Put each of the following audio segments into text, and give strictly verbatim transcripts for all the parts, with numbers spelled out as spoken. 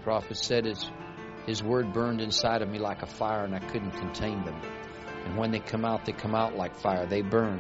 prophet said his, his word burned inside of me like a fire, and I couldn't contain them. And when they come out, they come out like fire. They burn.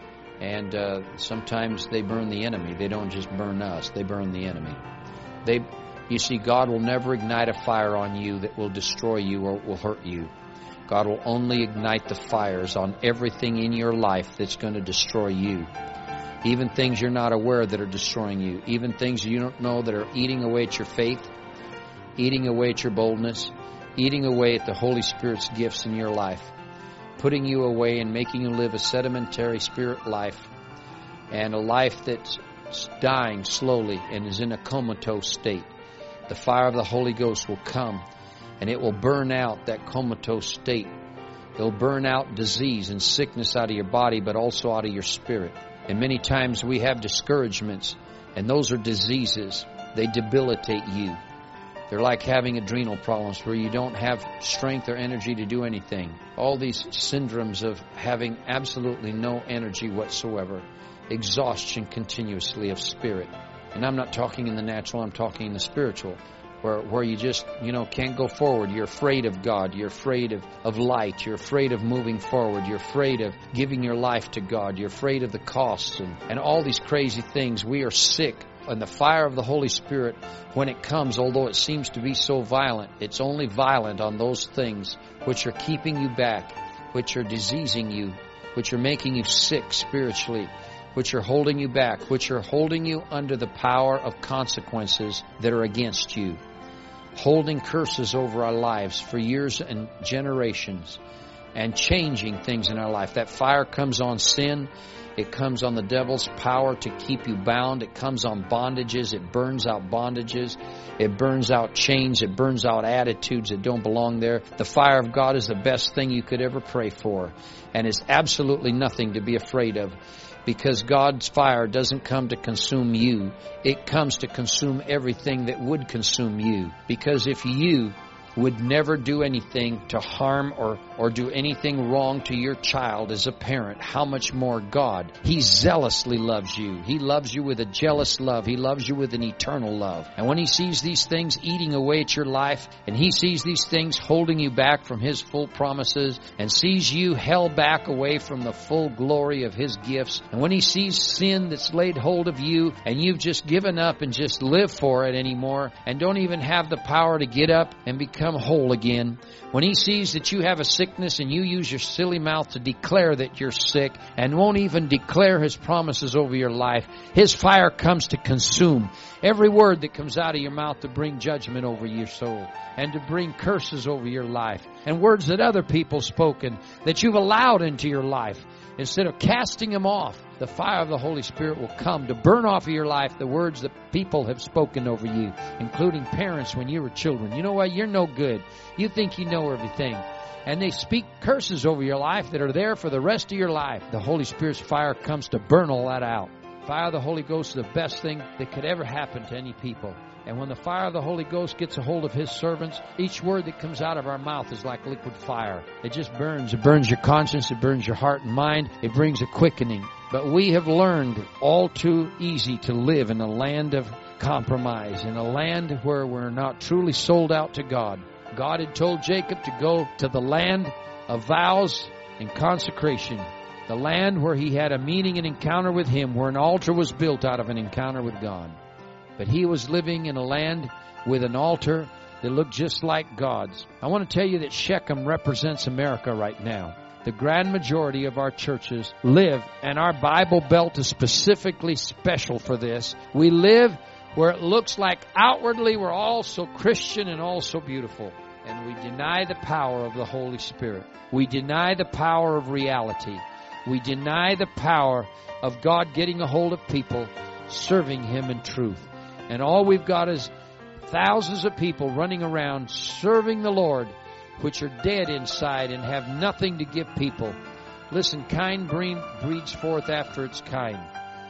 And uh, sometimes they burn the enemy. They don't just burn us. They burn the enemy. They, you see, God will never ignite a fire on you that will destroy you or will hurt you. God will only ignite the fires on everything in your life that's going to destroy you. Even things you're not aware that are destroying you. Even things you don't know that are eating away at your faith, eating away at your boldness, eating away at the Holy Spirit's gifts in your life, putting you away and making you live a sedimentary spirit life, and a life that's dying slowly and is in a comatose state. The fire of the Holy Ghost will come, and it will burn out that comatose state. It'll burn out disease and sickness out of your body, but also out of your spirit. And many times we have discouragements, and those are diseases. They debilitate you. They're like having adrenal problems where you don't have strength or energy to do anything. All these syndromes of having absolutely no energy whatsoever. Exhaustion continuously of spirit. And I'm not talking in the natural, I'm talking in the spiritual. Where where you just, you know, can't go forward. You're afraid of God. You're afraid of, of light. You're afraid of moving forward. You're afraid of giving your life to God. You're afraid of the costs and, and all these crazy things. We are sick. And the fire of the Holy Spirit, when it comes, although it seems to be so violent, it's only violent on those things which are keeping you back, which are diseasing you, which are making you sick spiritually, which are holding you back, which are holding you under the power of consequences that are against you, holding curses over our lives for years and generations, and changing things in our life. That fire comes on sin. It comes on the devil's power to keep you bound. It comes on bondages. It burns out bondages. It burns out chains. It burns out attitudes that don't belong there. The fire of God is the best thing you could ever pray for. And it's absolutely nothing to be afraid of. Because God's fire doesn't come to consume you. It comes to consume everything that would consume you. Because if you would never do anything to harm or, or do anything wrong to your child as a parent, how much more God? He zealously loves you. He loves you with a jealous love. He loves you with an eternal love. And when He sees these things eating away at your life, and He sees these things holding you back from His full promises, and sees you held back away from the full glory of His gifts, and when He sees sin that's laid hold of you, and you've just given up and just live for it anymore, and don't even have the power to get up and become Come whole again. When He sees that you have a sickness and you use your silly mouth to declare that you're sick and won't even declare His promises over your life, His fire comes to consume every word that comes out of your mouth to bring judgment over your soul and to bring curses over your life and words that other people spoken that you've allowed into your life. Instead of casting them off, the fire of the Holy Spirit will come to burn off of your life the words that people have spoken over you, including parents when you were children. You know what? You're no good. You think you know everything. And they speak curses over your life that are there for the rest of your life. The Holy Spirit's fire comes to burn all that out. Fire of the Holy Ghost is the best thing that could ever happen to any people. And when the fire of the Holy Ghost gets a hold of His servants, each word that comes out of our mouth is like liquid fire. It just burns. It burns your conscience. It burns your heart and mind. It brings a quickening. But we have learned all too easy to live in a land of compromise, in a land where we're not truly sold out to God. God had told Jacob to go to the land of vows and consecration, the land where he had a meeting and encounter with Him, where an altar was built out of an encounter with God. But he was living in a land with an altar that looked just like God's. I want to tell you that Shechem represents America right now. The grand majority of our churches live, and our Bible Belt is specifically special for this. We live where it looks like outwardly we're all so Christian and all so beautiful. And we deny the power of the Holy Spirit. We deny the power of reality. We deny the power of God getting a hold of people, serving Him in truth. And all we've got is thousands of people running around serving the Lord, which are dead inside and have nothing to give people. Listen, kind breeds forth after its kind.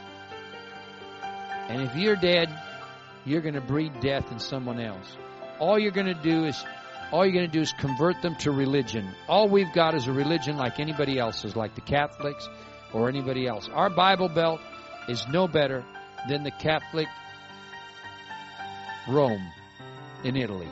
And if you're dead, you're going to breed death in someone else. All you're going to do is all you're going to do is convert them to religion. All we've got is a religion like anybody else's, like the Catholics or anybody else. Our Bible Belt is no better than the Catholic Rome. in Italy.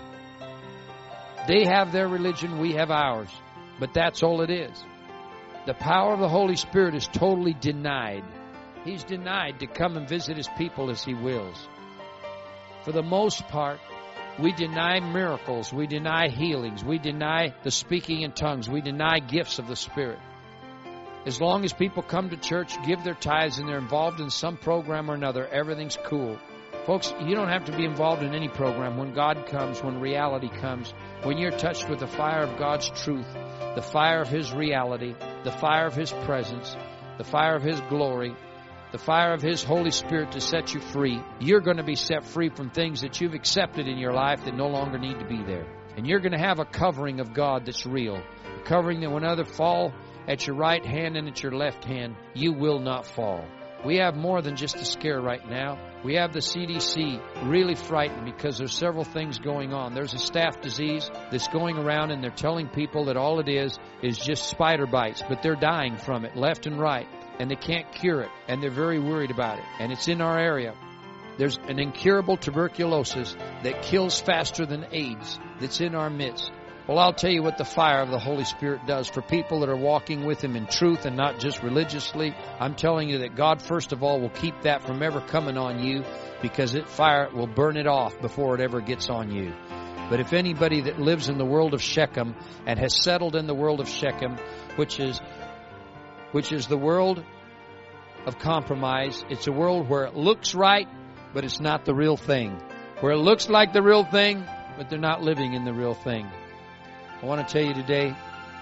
They have their religion, we have ours. But that's all it is. The power of the Holy Spirit is totally denied. He's denied to come and visit His people as He wills. For the most part, we deny miracles. We deny healings. We deny the speaking in tongues. We deny gifts of the Spirit. As long as people come to church, give their tithes, and they're involved in some program or another, everything's cool. Folks, you don't have to be involved in any program. When God comes, when reality comes, when you're touched with the fire of God's truth, the fire of His reality, the fire of His presence, the fire of His glory, the fire of His Holy Spirit to set you free, you're going to be set free from things that you've accepted in your life that no longer need to be there. And you're going to have a covering of God that's real. A covering that when others fall at your right hand and at your left hand, you will not fall. We have more than just a scare right now. We have the C D C really frightened because there's several things going on. There's a staph disease that's going around, and they're telling people that all it is is just spider bites, but they're dying from it left and right, and they can't cure it, and they're very worried about it. And it's in our area. There's an incurable tuberculosis that kills faster than AIDS that's in our midst. Well, I'll tell you what the fire of the Holy Spirit does for people that are walking with Him in truth and not just religiously. I'm telling you that God, first of all, will keep that from ever coming on you, because it fire will burn it off before it ever gets on you. But if anybody that lives in the world of Shechem and has settled in the world of Shechem, which is which is the world of compromise, it's a world where it looks right, but it's not the real thing. Where it looks like the real thing, but they're not living in the real thing. I want to tell you today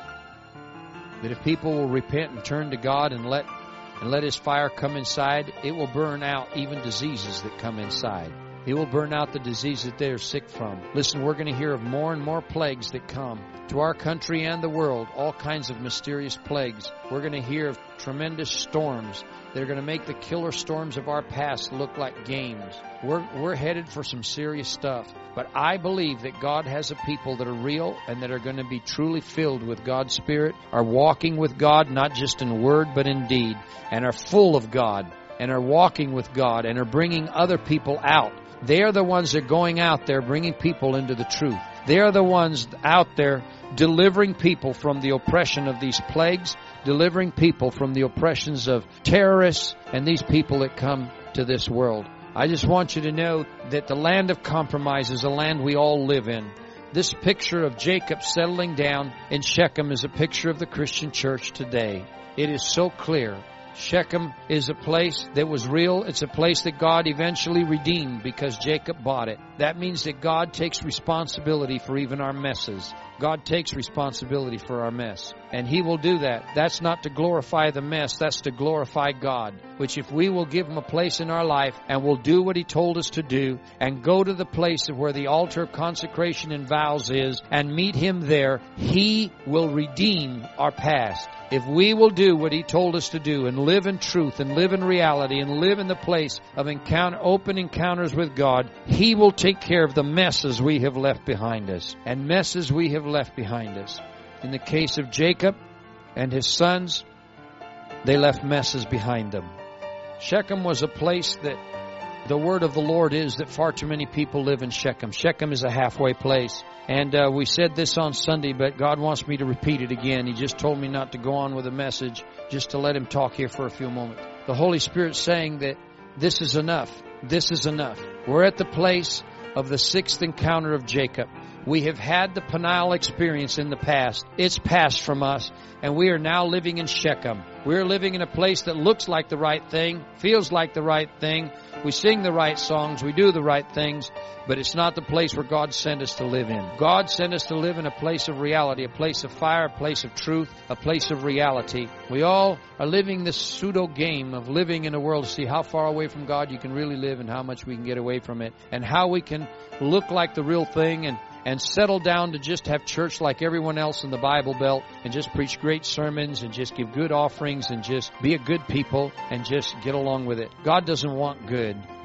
that if people will repent and turn to God and let and let His fire come inside, it will burn out even diseases that come inside. It will burn out the disease that they are sick from. Listen, we're going to hear of more and more plagues that come to our country and the world, all kinds of mysterious plagues. We're going to hear of tremendous storms that are going to make the killer storms of our past look like games. We're, we're headed for some serious stuff. But I believe that God has a people that are real and that are going to be truly filled with God's Spirit, are walking with God, not just in word but in deed, and are full of God, and are walking with God, and are bringing other people out. They are the ones that are going out there bringing people into the truth. They are the ones out there delivering people from the oppression of these plagues, delivering people from the oppressions of terrorists and these people that come to this world. I just want you to know that the land of compromise is a land we all live in. This picture of Jacob settling down in Shechem is a picture of the Christian church today. It is so clear. Shechem is a place that was real. It's a place that God eventually redeemed because Jacob bought it. That means that God takes responsibility for even our messes. God takes responsibility for our mess. And He will do that. That's not to glorify the mess. That's to glorify God. Which if we will give Him a place in our life and we'll do what He told us to do and go to the place of where the altar of consecration and vows is and meet Him there, He will redeem our past. If we will do what He told us to do and live in truth and live in reality and live in the place of encounter, open encounters with God, He will take care of the messes we have left behind us. And messes we have left behind us. In the case of Jacob and his sons, they left messes behind them. Shechem was a place that the word of the Lord is that far too many people live in Shechem. Shechem is a halfway place. And uh, we said this on Sunday, but God wants me to repeat it again. He just told me not to go on with a message, just to let Him talk here for a few moments. The Holy Spirit's saying that this is enough. This is enough. We're at the place of the sixth encounter of Jacob. We have had the Peniel experience in the past. It's passed from us, and we are now living in Shechem. We're living in a place that looks like the right thing, feels like the right thing. We sing the right songs, we do the right things, but it's not the place where God sent us to live in. God sent us to live in a place of reality, a place of fire, a place of truth, a place of reality. We all are living this pseudo game of living in a world to see how far away from God you can really live and how much we can get away from it, and how we can look like the real thing and and settle down to just have church like everyone else in the Bible Belt and just preach great sermons and just give good offerings and just be a good people and just get along with it. God doesn't want good.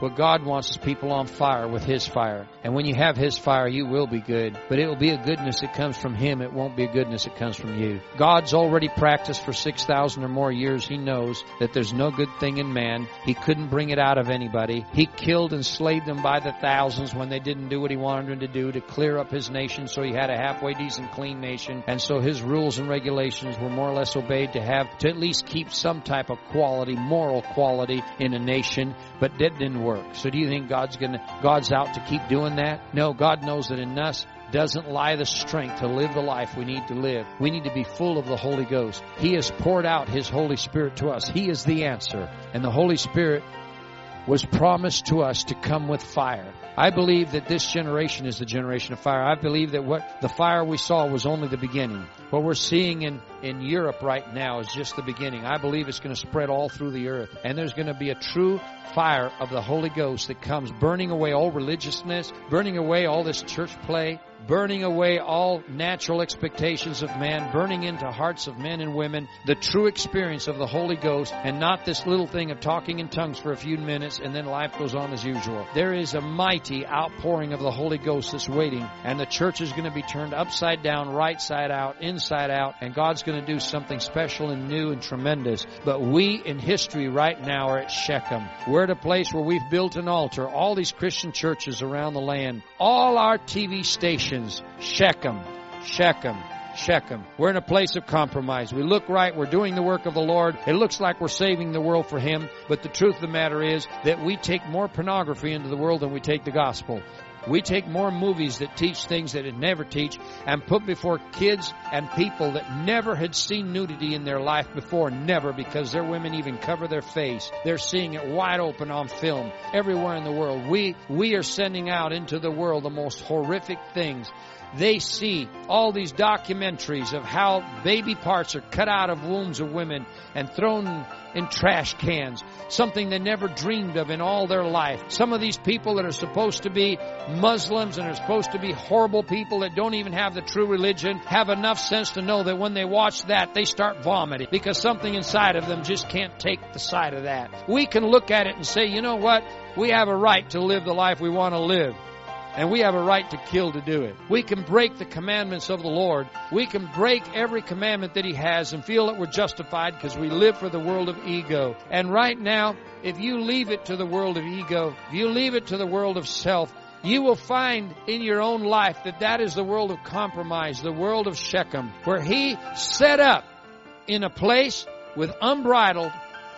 What God wants is people on fire with His fire. And when you have His fire, you will be good. But it will be a goodness that comes from Him. It won't be a goodness that comes from you. God's already practiced for six thousand or more years. He knows that there's no good thing in man. He couldn't bring it out of anybody. He killed and slayed them by the thousands when they didn't do what He wanted them to do to clear up His nation, so He had a halfway decent, clean nation. And so His rules and regulations were more or less obeyed to have, to at least keep some type of quality, moral quality in a nation. But that didn't work. So do you think God's gonna, God's out to keep doing that? No, God knows that in us doesn't lie the strength to live the life we need to live. We need to be full of the Holy Ghost. He has poured out His Holy Spirit to us. He is the answer. And the Holy Spirit was promised to us to come with fire. I believe that this generation is the generation of fire. I believe that what the fire we saw was only the beginning. What we're seeing in, in Europe right now is just the beginning. I believe it's going to spread all through the earth. And there's going to be a true fire of the Holy Ghost that comes burning away all religiousness, burning away all this church play, burning away all natural expectations of man, burning into hearts of men and women the true experience of the Holy Ghost, and not this little thing of talking in tongues for a few minutes and then life goes on as usual. There is a mighty outpouring of the Holy Ghost that's waiting, and the church is going to be turned upside down, right side out, inside out, and God's going to do something special and new and tremendous. But we in history right now are at Shechem. We're at a place where we've built an altar. All these Christian churches around the land, all our T V stations, Shechem, Shechem, Shechem. We're in a place of compromise. We look right. We're doing the work of the Lord. It looks like we're saving the world for Him. But the truth of the matter is that we take more pornography into the world than we take the gospel. We take more movies that teach things that it never teach and put before kids and people that never had seen nudity in their life before. Never, because their women even cover their face. They're seeing it wide open on film everywhere in the world. We, we are sending out into the world the most horrific things. They see all these documentaries of how baby parts are cut out of wombs of women and thrown in trash cans, something they never dreamed of in all their life. Some of these people that are supposed to be Muslims and are supposed to be horrible people that don't even have the true religion have enough sense to know that when they watch that, they start vomiting because something inside of them just can't take the sight of that. We can look at it and say, you know what? We have a right to live the life we want to live. And we have a right to kill to do it. We can break the commandments of the Lord. We can break every commandment that He has and feel that we're justified because we live for the world of ego. And right now, if you leave it to the world of ego, if you leave it to the world of self, you will find in your own life that that is the world of compromise, the world of Shechem, where He set up in a place with unbridled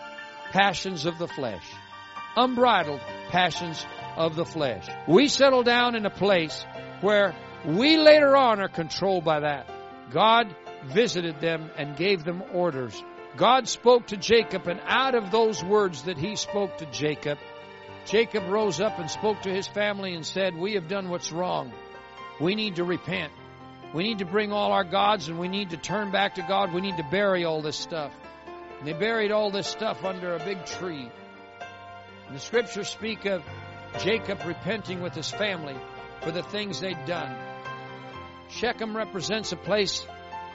passions of the flesh. Unbridled passions of the flesh. We settle down in a place where we later on are controlled by that. God visited them and gave them orders. God spoke to Jacob, and out of those words that He spoke to Jacob, Jacob rose up and spoke to his family and said, we have done what's wrong. We need to repent. We need to bring all our gods and we need to turn back to God. We need to bury all this stuff. And they buried all this stuff under a big tree. And the scriptures speak of Jacob repenting with his family for the things they'd done. Shechem represents a place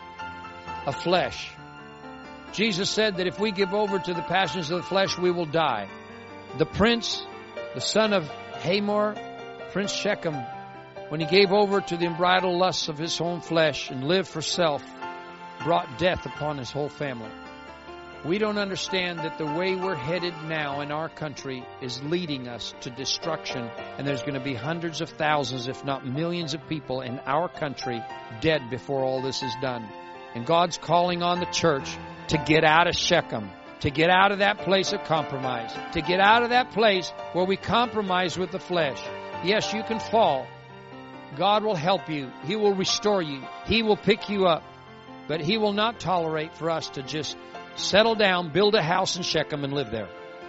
of flesh. Jesus said that if we give over to the passions of the flesh, we will die. The prince, the son of Hamor, Prince Shechem, when he gave over to the unbridled lusts of his own flesh and lived for self, brought death upon his whole family. We don't understand that the way we're headed now in our country is leading us to destruction. And there's going to be hundreds of thousands, if not millions of people in our country dead before all this is done. And God's calling on the church to get out of Shechem, to get out of that place of compromise, to get out of that place where we compromise with the flesh. Yes, you can fall. God will help you. He will restore you. He will pick you up. But He will not tolerate for us to just settle down, build a house in Shechem, and live there.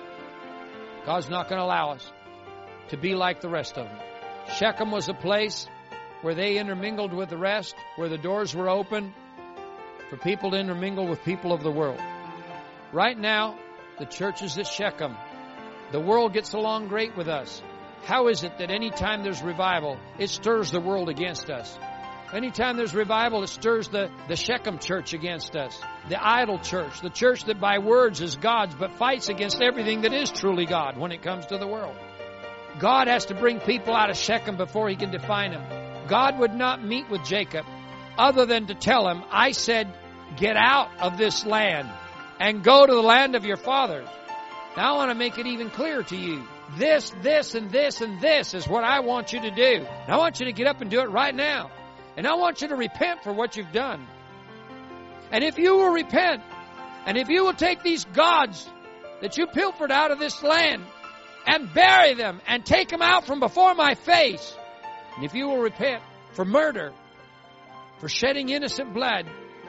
God's not going to allow us to be like the rest of them. Shechem was a place where they intermingled with the rest, where the doors were open for people to intermingle with people of the world. Right now, the church is at Shechem. The world gets along great with us. How is it that any time there's revival, it stirs the world against us? Anytime there's revival, it stirs the, the Shechem church against us. The idol church. The church that by words is God's, but fights against everything that is truly God when it comes to the world. God has to bring people out of Shechem before He can define them. God would not meet with Jacob other than to tell him, I said, get out of this land and go to the land of your fathers. Now I want to make it even clearer to you. This, this, and this, and this is what I want you to do. And I want you to get up and do it right now. And I want you to repent for what you've done. And if you will repent, and if you will take these gods that you pilfered out of this land and bury them and take them out from before my face, and if you will repent for murder, for shedding innocent blood,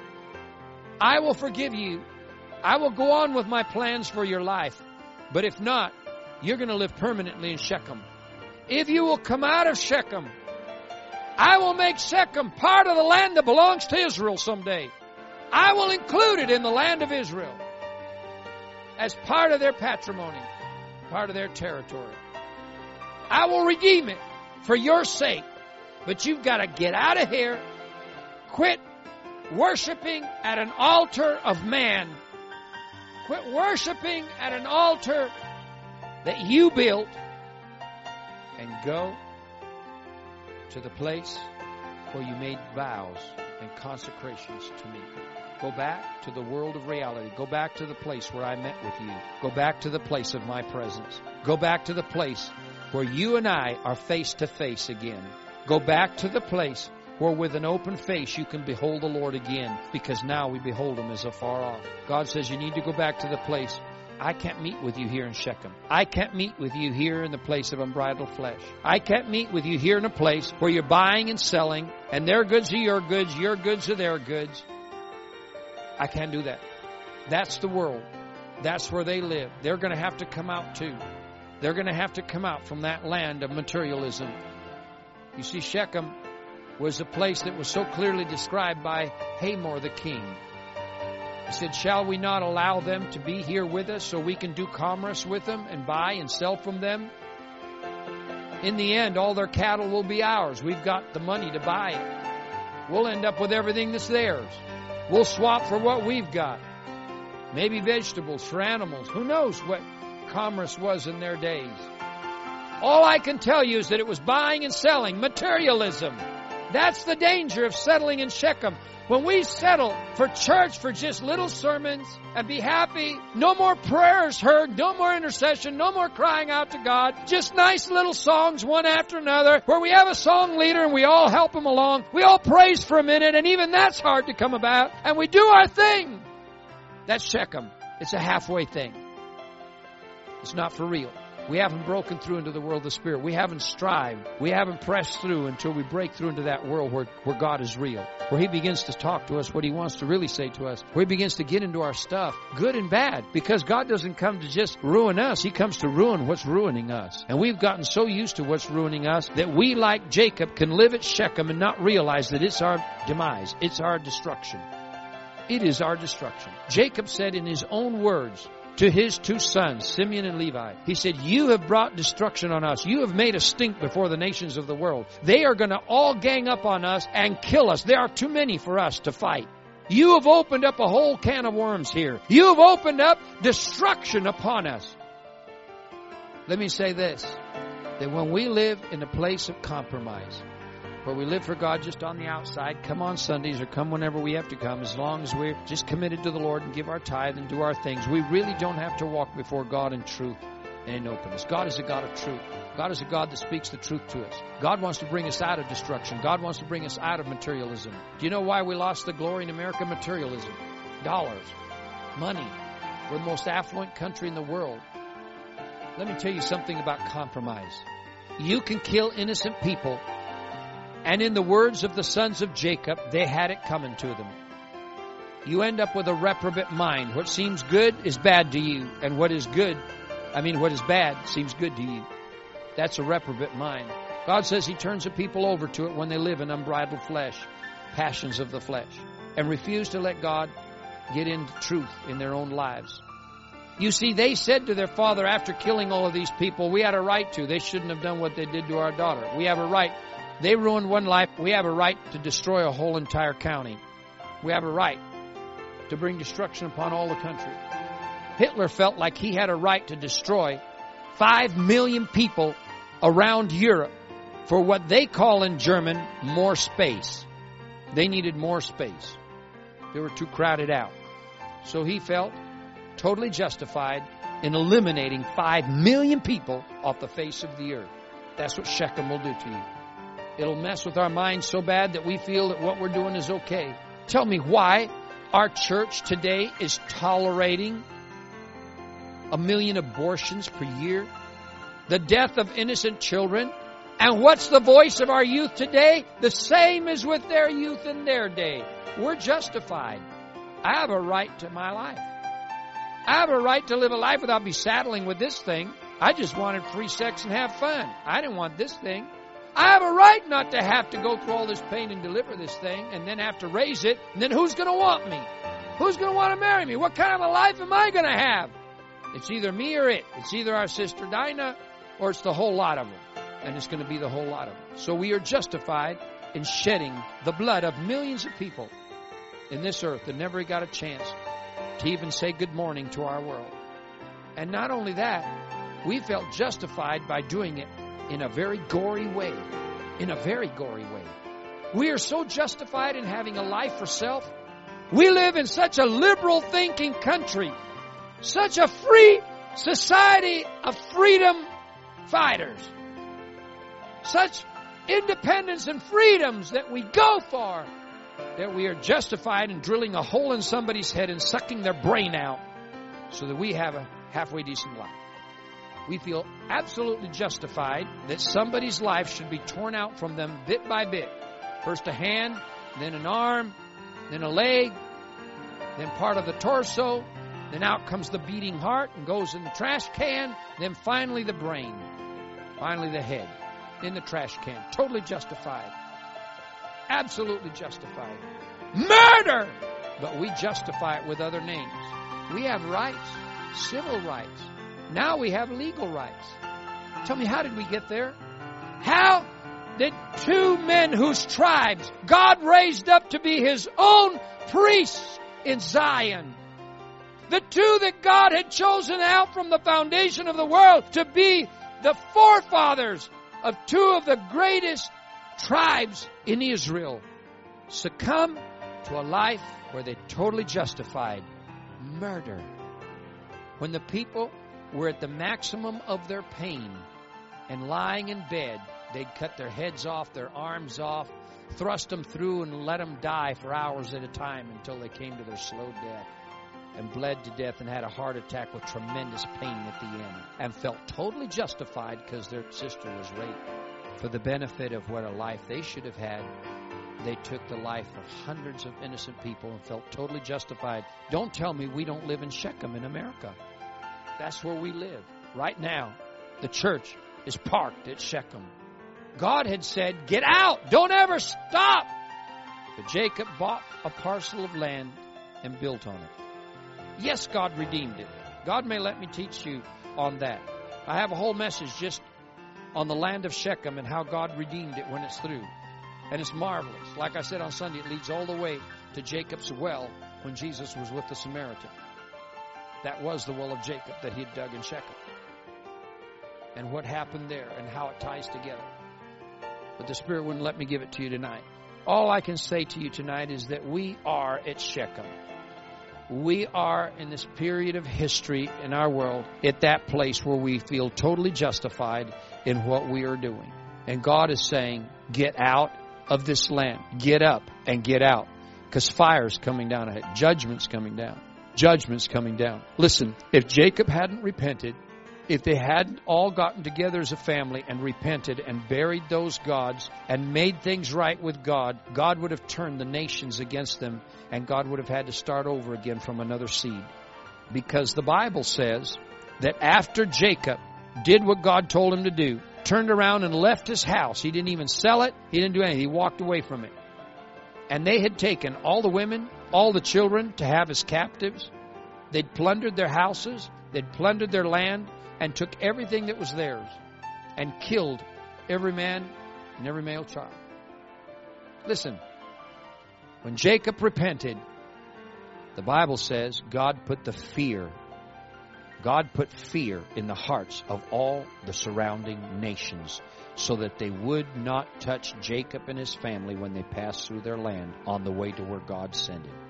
I will forgive you. I will go on with my plans for your life. But if not, you're going to live permanently in Shechem. If you will come out of Shechem, I will make Shechem part of the land that belongs to Israel someday. I will include it in the land of Israel as part of their patrimony, part of their territory. I will redeem it for your sake. But you've got to get out of here, quit worshiping at an altar of man. Quit worshiping at an altar that you built, and go to the place where you made vows and consecrations to me. Go back to the world of reality. Go back to the place where I met with you. Go back to the place of my presence. Go back to the place where you and I are face to face again. Go back to the place where with an open face you can behold the Lord again, because now we behold Him as afar off. God says you need to go back to the place. I can't meet with you here in Shechem. I can't meet with you here in the place of unbridled flesh. I can't meet with you here in a place where you're buying and selling, and their goods are your goods, your goods are their goods. I can't do that. That's the world. That's where they live. They're going to have to come out too. They're going to have to come out from that land of materialism. You see, Shechem was a place that was so clearly described by Hamor the king. He said, shall we not allow them to be here with us so we can do commerce with them and buy and sell from them? In the end, all their cattle will be ours. We've got the money to buy it. We'll end up with everything that's theirs. We'll swap for what we've got. Maybe vegetables for animals. Who knows what commerce was in their days? All I can tell you is that it was buying and selling, materialism. That's the danger of settling in Shechem. When we settle for church for just little sermons and be happy, no more prayers heard, no more intercession, no more crying out to God, just nice little songs one after another where we have a song leader and we all help him along. We all praise for a minute, and even that's hard to come about, and we do our thing. That's Shechem. It's a halfway thing. It's not for real. We haven't broken through into the world of the Spirit. We haven't strived. We haven't pressed through until we break through into that world where, where God is real. Where He begins to talk to us what He wants to really say to us. Where He begins to get into our stuff, good and bad. Because God doesn't come to just ruin us. He comes to ruin what's ruining us. And we've gotten so used to what's ruining us that we, like Jacob, can live at Shechem and not realize that it's our demise. It's our destruction. It is our destruction. Jacob said in his own words to his two sons, Simeon and Levi, he said, you have brought destruction on us. You have made us stink before the nations of the world. They are going to all gang up on us and kill us. There are too many for us to fight. You have opened up a whole can of worms here. You have opened up destruction upon us. Let me say this, that when we live in a place of compromise, where we live for God just on the outside, come on Sundays or come whenever we have to come, as long as we're just committed to the Lord and give our tithe and do our things, we really don't have to walk before God in truth and in openness. God is a God of truth. God is a God that speaks the truth to us. God wants to bring us out of destruction. God wants to bring us out of materialism. Do you know why we lost the glory in America? Materialism. Dollars. Money. We're the most affluent country in the world. Let me tell you something about compromise. You can kill innocent people, and in the words of the sons of Jacob, they had it coming to them. You end up with a reprobate mind. What seems good is bad to you, and what is good, I mean what is bad, seems good to you. That's a reprobate mind. God says He turns the people over to it when they live in unbridled flesh, passions of the flesh, and refuse to let God get into truth in their own lives. You see, they said to their father after killing all of these people, we had a right to. They shouldn't have done what they did to our daughter. We have a right. They ruined one life. We have a right to destroy a whole entire county. We have a right to bring destruction upon all the country. Hitler felt like he had a right to destroy five million people around Europe for what they call in German more space. They needed more space. They were too crowded out. So he felt totally justified in eliminating five million people off the face of the earth. That's what Shechem will do to you. It'll mess with our minds so bad that we feel that what we're doing is okay. Tell me why our church today is tolerating a million abortions per year, the death of innocent children. And what's the voice of our youth today? The same as with their youth in their day. We're justified. I have a right to my life. I have a right to live a life without be saddling with this thing. I just wanted free sex and have fun. I didn't want this thing. I have a right not to have to go through all this pain and deliver this thing and then have to raise it. And then who's going to want me? Who's going to want to marry me? What kind of a life am I going to have? It's either me or it. It's either our sister Dinah or it's the whole lot of them. And it's going to be the whole lot of them. So we are justified in shedding the blood of millions of people in this earth that never got a chance to even say good morning to our world. And not only that, we felt justified by doing it in a very gory way. In a very gory way. We are so justified in having a life for self. We live in such a liberal thinking country. Such a free society of freedom fighters. Such independence and freedoms that we go for, that we are justified in drilling a hole in somebody's head and sucking their brain out so that we have a halfway decent life. We feel absolutely justified that somebody's life should be torn out from them bit by bit. First a hand, then an arm, then a leg, then part of the torso, then out comes the beating heart and goes in the trash can, then finally the brain, finally the head in the trash can. Totally justified. Absolutely justified. Murder! But we justify it with other names. We have rights, civil rights. Now we have legal rights. Tell me, how did we get there? How did two men whose tribes God raised up to be His own priests in Zion, the two that God had chosen out from the foundation of the world to be the forefathers of two of the greatest tribes in Israel, succumb to a life where they totally justified murder? When the people were at the maximum of their pain and lying in bed, they'd cut their heads off, their arms off, thrust them through and let them die for hours at a time until they came to their slow death and bled to death and had a heart attack with tremendous pain at the end and felt totally justified because their sister was raped. For the benefit of what a life they should have had, they took the life of hundreds of innocent people and felt totally justified. Don't tell me we don't live in Shechem in America. That's where we live. Right now, the church is parked at Shechem. God had said, get out, don't ever stop. But Jacob bought a parcel of land and built on it. Yes, God redeemed it. God may let me teach you on that. I have a whole message just on the land of Shechem and how God redeemed it when it's through. And it's marvelous. Like I said on Sunday, it leads all the way to Jacob's well when Jesus was with the Samaritan. That was the well of Jacob that he had dug in Shechem. And what happened there and how it ties together. But the Spirit wouldn't let me give it to you tonight. All I can say to you tonight is that we are at Shechem. We are in this period of history in our world at that place where we feel totally justified in what we are doing. And God is saying, get out of this land. Get up and get out. Because fire's coming down ahead. Judgment's coming down. Judgment's coming down. Listen, if Jacob hadn't repented, if they hadn't all gotten together as a family and repented and buried those gods and made things right with God, God would have turned the nations against them and God would have had to start over again from another seed. Because the Bible says that after Jacob did what God told him to do, turned around and left his house, he didn't even sell it, he didn't do anything, he walked away from it. And they had taken all the women, all the children to have as captives. They'd plundered their houses, they'd plundered their land, and took everything that was theirs and killed every man and every male child. Listen, when Jacob repented, the Bible says God put the fear God put fear in the hearts of all the surrounding nations so that they would not touch Jacob and his family when they passed through their land on the way to where God sent him.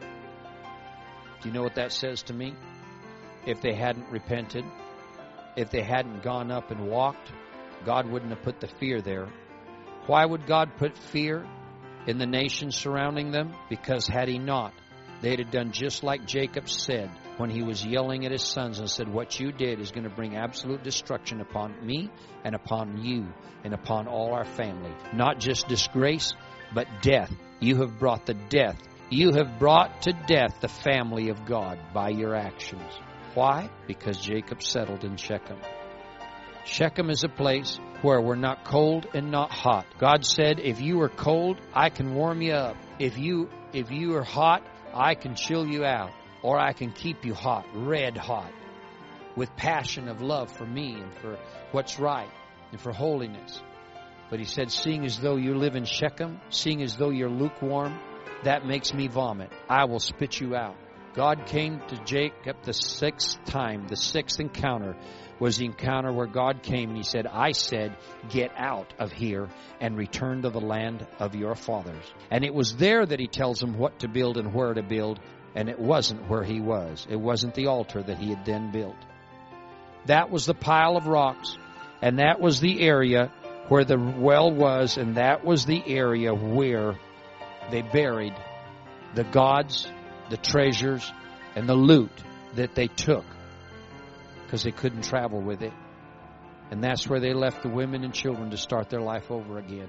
Do you know what that says to me? If they hadn't repented, if they hadn't gone up and walked, God wouldn't have put the fear there. Why would God put fear in the nations surrounding them? Because had He not, they'd have done just like Jacob said when he was yelling at his sons and said, what you did is going to bring absolute destruction upon me and upon you and upon all our family. Not just disgrace, but death. You have brought the death. You have brought to death the family of God by your actions. Why? Because Jacob settled in Shechem. Shechem is a place where we're not cold and not hot. God said, if you are cold, I can warm you up. If you if you are hot, I can chill you out. Or I can keep you hot, red hot, with passion of love for me and for what's right and for holiness. But He said, seeing as though you live in Shechem, seeing as though you're lukewarm, that makes me vomit. I will spit you out. God came to Jacob the sixth time. The sixth encounter was the encounter where God came and He said, I said, get out of here and return to the land of your fathers. And it was there that He tells them what to build and where to build. And it wasn't where he was. It wasn't the altar that he had then built. That was the pile of rocks. And that was the area where the well was. And that was the area where they buried the gods, the treasures, and the loot that they took. Because they couldn't travel with it. And that's where they left the women and children to start their life over again.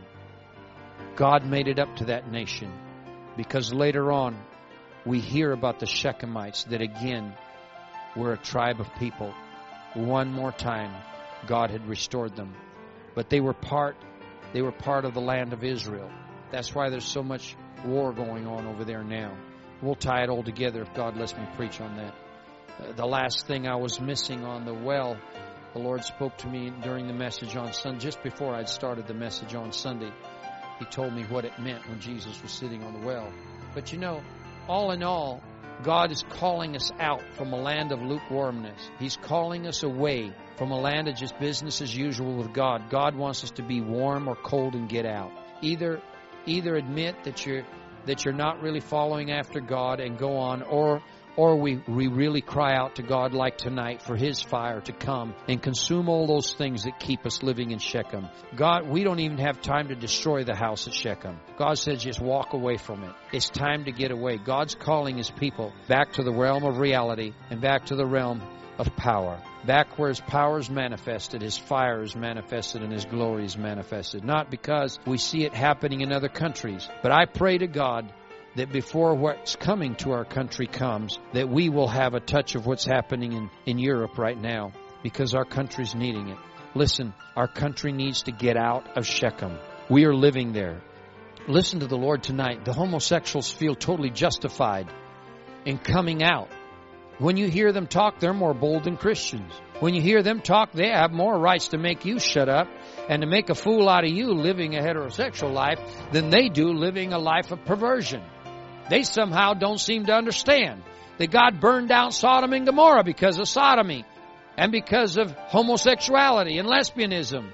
God made it up to that nation. Because later on, we hear about the Shechemites that again were a tribe of people. One more time, God had restored them. But they were part, they were part of the land of Israel. That's why there's so much war going on over there now. We'll tie it all together if God lets me preach on that. Uh, the last thing I was missing on the well, the Lord spoke to me during the message on Sunday, just before I'd started the message on Sunday. He told me what it meant when Jesus was sitting on the well. But you know, all in all, God is calling us out from a land of lukewarmness. He's calling us away from a land of just business as usual with God. God wants us to be warm or cold and get out. Either either admit that you're that you're not really following after God and go on, or or we, we really cry out to God like tonight for His fire to come and consume all those things that keep us living in Shechem. God, we don't even have time to destroy the house at Shechem. God says just walk away from it. It's time to get away. God's calling His people back to the realm of reality and back to the realm of power. Back where His power is manifested, His fire is manifested, and His glory is manifested. Not because we see it happening in other countries, but I pray to God that before what's coming to our country comes, that we will have a touch of what's happening in, in Europe right now, because our country's needing it. Listen, our country needs to get out of Shechem. We are living there. Listen to the Lord tonight. The homosexuals feel totally justified in coming out. When you hear them talk, they're more bold than Christians. When you hear them talk, they have more rights to make you shut up and to make a fool out of you living a heterosexual life than they do living a life of perversion. They somehow don't seem to understand that God burned down Sodom and Gomorrah because of sodomy and because of homosexuality and lesbianism,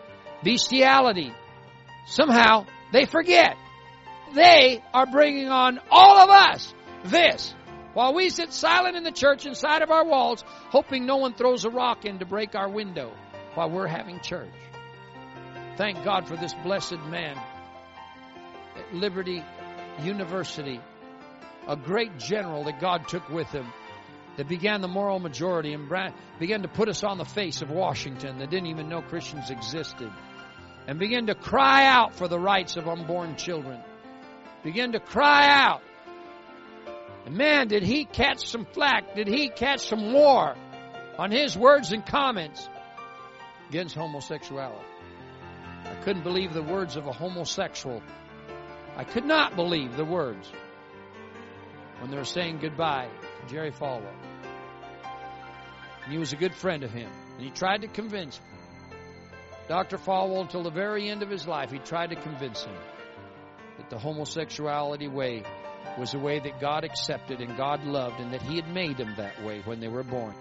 bestiality. Somehow they forget. They are bringing on all of us this, while we sit silent in the church inside of our walls, hoping no one throws a rock in to break our window while we're having church. Thank God for this blessed man at Liberty University, a great general that God took with him, that began the moral majority and began to put us on the face of Washington that didn't even know Christians existed, and began to cry out for the rights of unborn children, began to cry out. And man, did he catch some flack, did he catch some war on his words and comments against homosexuality. I couldn't believe the words of a homosexual. I could not believe the words when they were saying goodbye to Jerry Falwell. And he was a good friend of him. And he tried to convince him. Doctor Falwell, until the very end of his life, he tried to convince him that the homosexuality way was a way that God accepted and God loved, and that He had made them that way when they were born.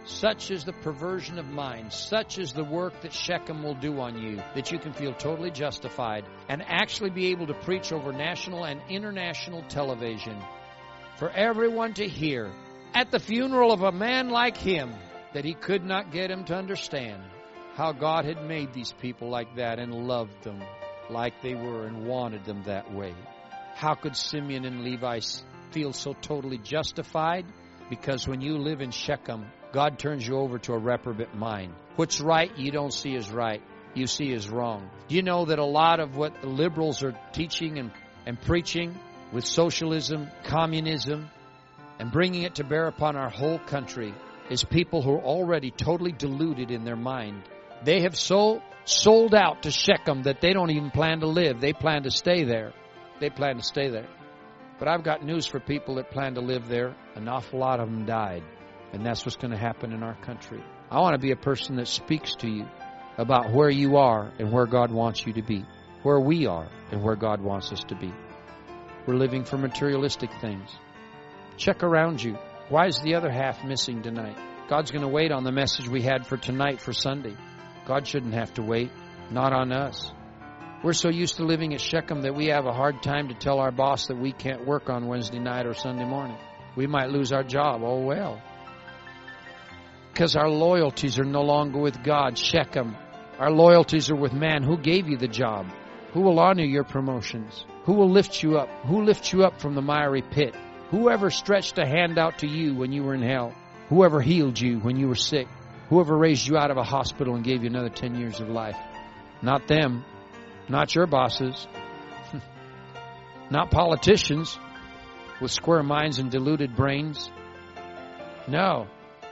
Such is the perversion of mind. Such is the work that Shechem will do on you, that you can feel totally justified and actually be able to preach over national and international television for everyone to hear at the funeral of a man like him, that he could not get him to understand how God had made these people like that and loved them like they were and wanted them that way. How could Simeon and Levi feel so totally justified? Because when you live in Shechem, God turns you over to a reprobate mind. What's right, you don't see as right. You see as wrong. Do you know that a lot of what the liberals are teaching and, and preaching with socialism, communism, and bringing it to bear upon our whole country is people who are already totally deluded in their mind. They have so sold out to Shechem that they don't even plan to live. They plan to stay there. They plan to stay there. But I've got news for people that plan to live there. An awful lot of them died. And that's what's going to happen in our country. I want to be a person that speaks to you about where you are and where God wants you to be. Where we are and where God wants us to be. We're living for materialistic things. Check around you. Why is the other half missing tonight? God's going to wait on the message we had for tonight for Sunday. God shouldn't have to wait. Not on us. We're so used to living at Shechem that we have a hard time to tell our boss that we can't work on Wednesday night or Sunday morning. We might lose our job. Oh, well. Because our loyalties are no longer with God, Shechem. Our loyalties are with man. Who gave you the job? Who will honor your promotions? Who will lift you up? Who lifts you up from the miry pit? Whoever stretched a hand out to you when you were in hell? Whoever healed you when you were sick? Whoever raised you out of a hospital and gave you another ten years of life? Not them. Not your bosses. Not politicians with square minds and deluded brains. No.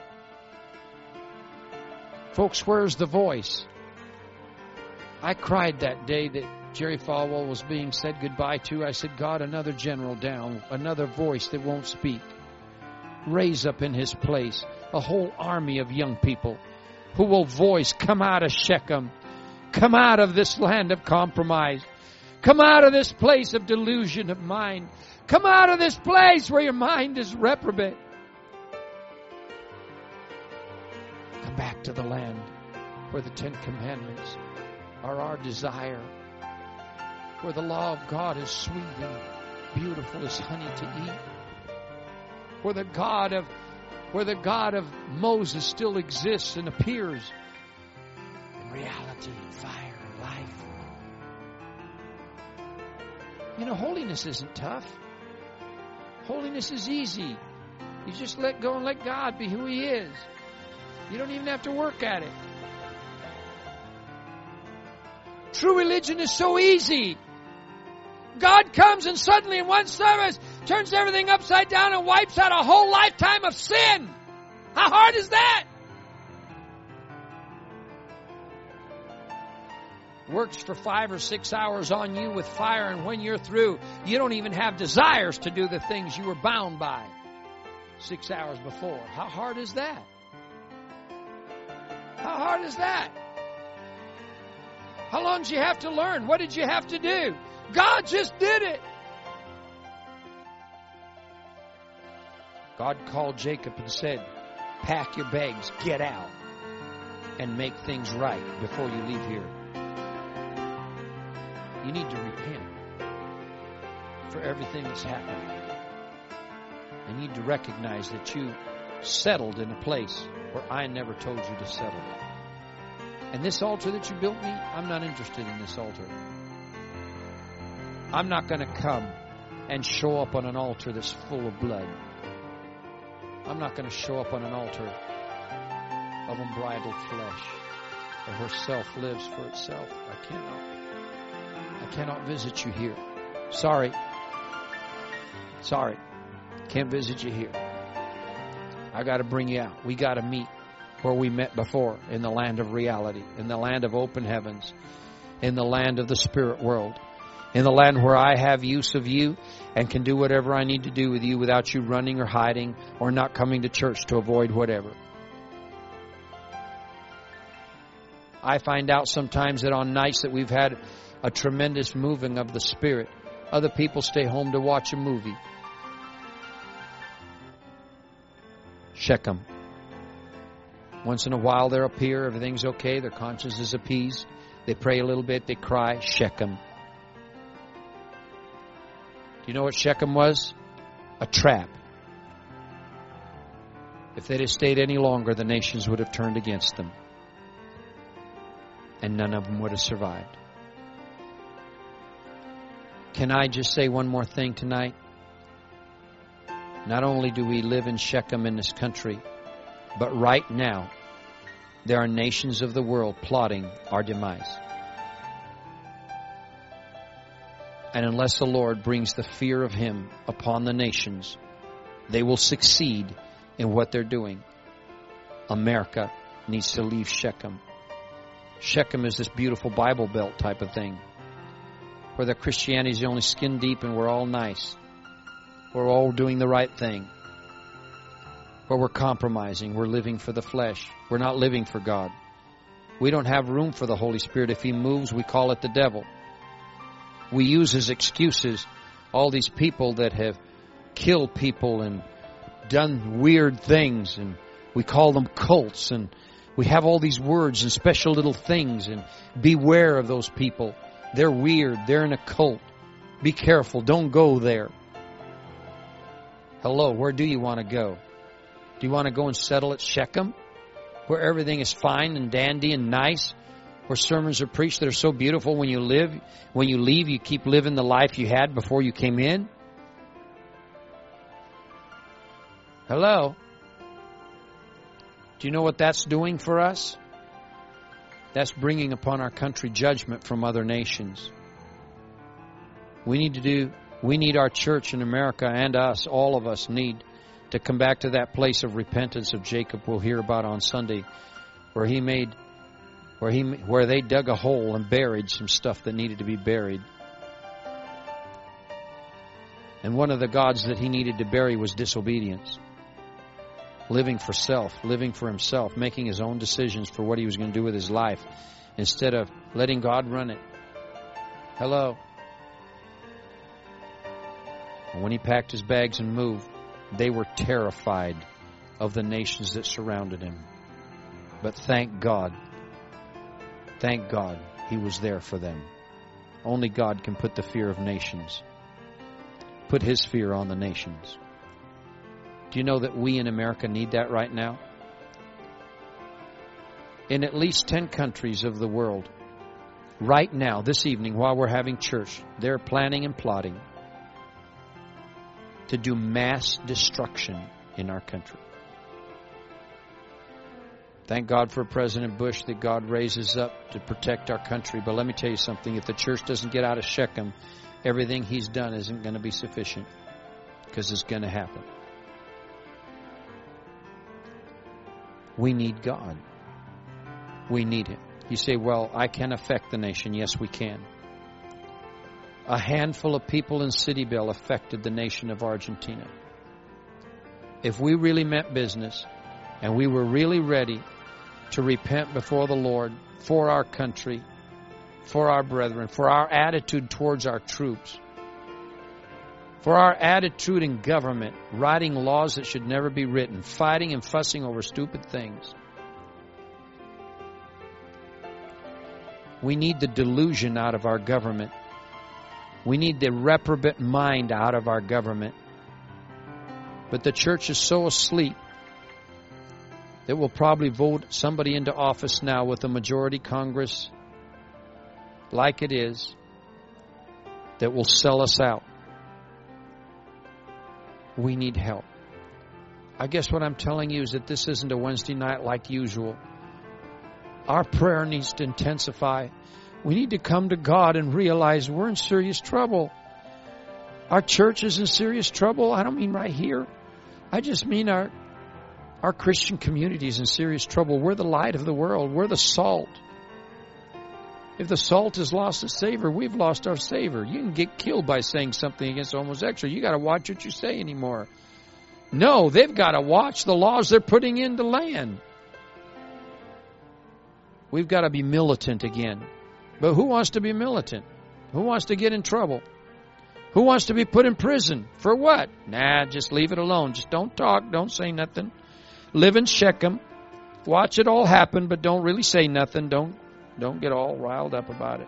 Folks, where's the voice? I cried that day that Jerry Falwell was being said goodbye to. I said, God, another general down, another voice that won't speak. Raise up in his place a whole army of young people who will voice, come out of Shechem. Come out of this land of compromise. Come out of this place of delusion of mind. Come out of this place where your mind is reprobate. Come back to the land where the Ten Commandments are our desire. Where the law of God is sweet and beautiful as honey to eat. Where the God of where the God of Moses still exists and appears in reality and fire and life. You know, holiness isn't tough. Holiness is easy. You just let go and let God be who He is. You don't even have to work at it. True religion is so easy. God comes and suddenly in one service turns everything upside down and wipes out a whole lifetime of sin. How hard is that? Works for five or six hours on you with fire, and when you're through, you don't even have desires to do the things you were bound by six hours before. How hard is that? How hard is that? How long did you have to learn? What did you have to do? God just did it. God called Jacob and said, pack your bags, get out, and make things right before you leave here. You need to repent for everything that's happened. You need to recognize that you settled in a place where I never told you to settle. And this altar that you built me, I'm not interested in this altar. I'm not going to come and show up on an altar that's full of blood. I'm not going to show up on an altar of unbridled flesh or where self lives for itself. I cannot. I cannot visit you here. Sorry. Sorry. Can't visit you here. I got to bring you out. We got to meet where we met before, in the land of reality, in the land of open heavens, in the land of the spirit world, in the land where I have use of you and can do whatever I need to do with you without you running or hiding or not coming to church to avoid whatever. I find out sometimes that on nights that we've had a tremendous moving of the Spirit, other people stay home to watch a movie. Shechem. Once in a while they're up here, everything's okay, their conscience is appeased. They pray a little bit, they cry. Shechem. Do you know what Shechem was? A trap. If they'd have stayed any longer, the nations would have turned against them. And none of them would have survived. Can I just say one more thing tonight? Not only do we live in Shechem in this country, but right now, there are nations of the world plotting our demise. And unless the Lord brings the fear of Him upon the nations, they will succeed in what they're doing. America needs to leave Shechem. Shechem is this beautiful Bible Belt type of thing, where the Christianity is only skin deep and we're all nice. We're all doing the right thing. Where we're compromising. We're living for the flesh. We're not living for God. We don't have room for the Holy Spirit. If He moves, we call it the devil. We use as excuses all these people that have killed people and done weird things, and we call them cults, and we have all these words and special little things, and beware of those people. They're weird. They're in a cult. Be careful. Don't go there. Hello, where do you want to go? Do you want to go and settle at Shechem, where everything is fine and dandy and nice, where sermons are preached that are so beautiful when you live, when you leave, you keep living the life you had before you came in? Hello? Do you know what that's doing for us? That's bringing upon our country judgment from other nations. We need to do, we need our church in America, and us, all of us need to come back to that place of repentance of Jacob we'll hear about on Sunday, where he made, where he, where they dug a hole and buried some stuff that needed to be buried. And one of the gods that he needed to bury was disobedience. Living for self, living for himself, making his own decisions for what he was going to do with his life, instead of letting God run it. Hello? And when he packed his bags and moved, they were terrified of the nations that surrounded him. But thank God, thank God he was there for them. Only God can put the fear of nations, put His fear on the nations. Do you know that we in America need that right now? In at least ten countries of the world, right now, this evening, while we're having church, they're planning and plotting to do mass destruction in our country. Thank God for President Bush that God raises up to protect our country. But let me tell you something. If the church doesn't get out of Shechem, everything he's done isn't going to be sufficient, because it's going to happen. We need God. We need Him. You say, well, I can affect the nation. Yes, we can. A handful of people in Citybell affected the nation of Argentina. If we really meant business and we were really ready to repent before the Lord for our country, for our brethren, for our attitude towards our troops, for our attitude in government, writing laws that should never be written, fighting and fussing over stupid things. We need the delusion out of our government. We need the reprobate mind out of our government. But the church is so asleep that we'll probably vote somebody into office now with a majority Congress like it is that will sell us out. We need help. I guess what I'm telling you is that this isn't a Wednesday night like usual. Our prayer needs to intensify. We need to come to God and realize we're in serious trouble. Our church is in serious trouble. I don't mean right here. I just mean our, our Christian community is in serious trouble. We're the light of the world. We're the salt. If the salt has lost its savor, we've lost our savor. You can get killed by saying something against homosexual. You got to watch what you say anymore. No, they've got to watch the laws they're putting into land. We've got to be militant again. But who wants to be militant? Who wants to get in trouble? Who wants to be put in prison? For what? Nah, just leave it alone. Just don't talk. Don't say nothing. Live in Shechem. Watch it all happen, but don't really say nothing. Don't, don't get all riled up about it.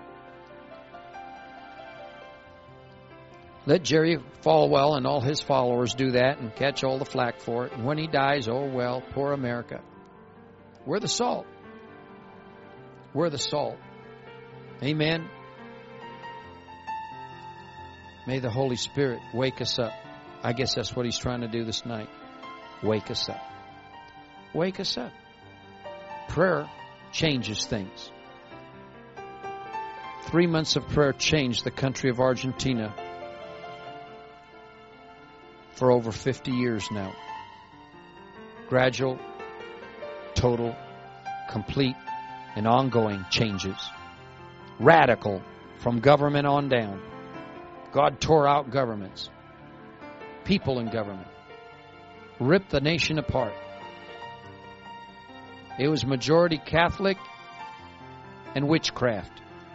Let Jerry Falwell and all his followers do that and catch all the flack for it. And when he dies, oh well, poor America. We're the salt. We're the salt. Amen. May the Holy Spirit wake us up. I guess that's what He's trying to do this night. Wake us up. Wake us up. Prayer changes things. Three months of prayer changed the country of Argentina for over fifty years now. Gradual, total, complete, and ongoing changes. Radical from government on down. God tore out governments. People in government. Ripped the nation apart. It was majority Catholic and witchcraft.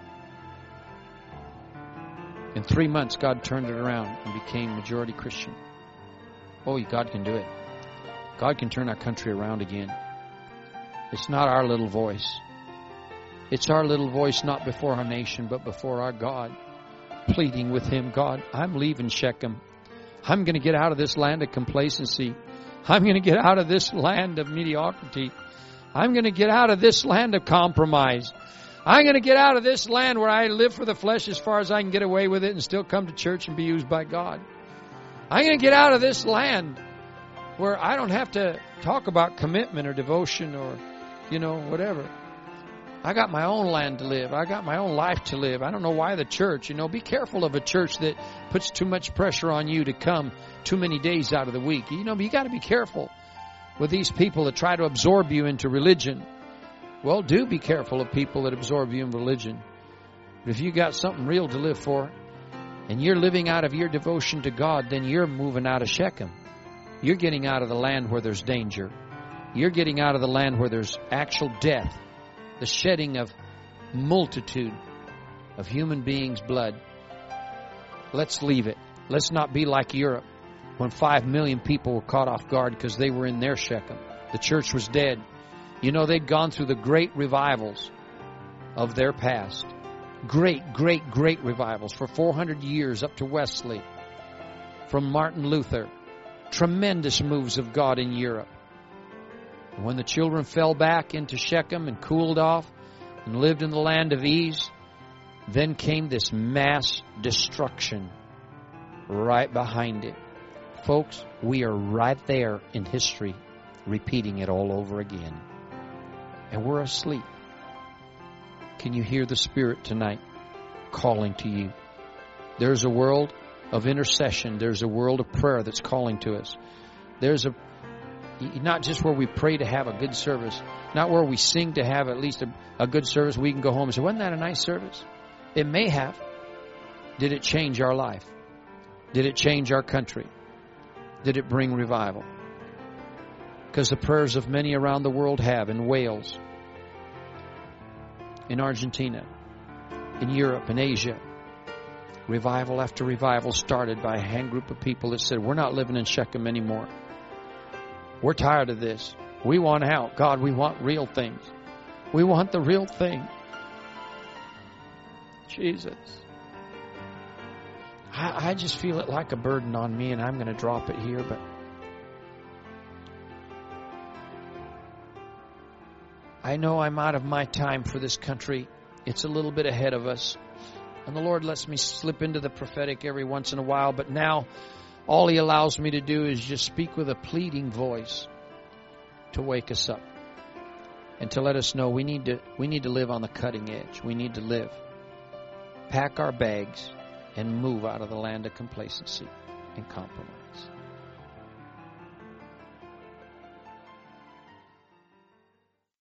In three months, God turned it around and became majority Christian. Oh, God can do it. God can turn our country around again. It's not our little voice. It's our little voice not before our nation, but before our God, pleading with Him, God, I'm leaving Shechem. I'm going to get out of this land of complacency. I'm going to get out of this land of mediocrity. I'm going to get out of this land of compromise. I'm going to get out of this land where I live for the flesh as far as I can get away with it and still come to church and be used by God. I'm going to get out of this land where I don't have to talk about commitment or devotion or, you know, whatever. I got my own land to live. I got my own life to live. I don't know why the church, you know, be careful of a church that puts too much pressure on you to come too many days out of the week. You know, you got to be careful with these people that try to absorb you into religion. Well, do be careful of people that absorb you in religion. But if you got something real to live for, and you're living out of your devotion to God, then you're moving out of Shechem. You're getting out of the land where there's danger. You're getting out of the land where there's actual death, the shedding of multitude of human beings' blood. Let's leave it. Let's not be like Europe when five million people were caught off guard because they were in their Shechem. The church was dead. You know, they'd gone through the great revivals of their past. Great, great, great revivals for four hundred years up to Wesley. From Martin Luther. Tremendous moves of God in Europe. And when the children fell back into Shechem and cooled off and lived in the land of ease, then came this mass destruction right behind it. Folks, we are right there in history, repeating it all over again. And we're asleep. Can you hear the Spirit tonight calling to you? There's a world of intercession. There's a world of prayer that's calling to us. There's a not just where we pray to have a good service, not where we sing to have at least a, a good service. We can go home and say, wasn't that a nice service? It may have. Did it change our life? Did it change our country? Did it bring revival? Because the prayers of many around the world have, in Wales, in Argentina, in Europe, in Asia. Revival after revival started by a hand group of people that said, we're not living in Shechem anymore. We're tired of this. We want out. God, we want real things. We want the real thing. Jesus. I, I just feel it like a burden on me, and I'm going to drop it here, but I know I'm out of my time for this country. It's a little bit ahead of us. And the Lord lets me slip into the prophetic every once in a while. But now, all He allows me to do is just speak with a pleading voice to wake us up. And to let us know we need to, we need to live on the cutting edge. We need to live. Pack our bags and move out of the land of complacency and compromise.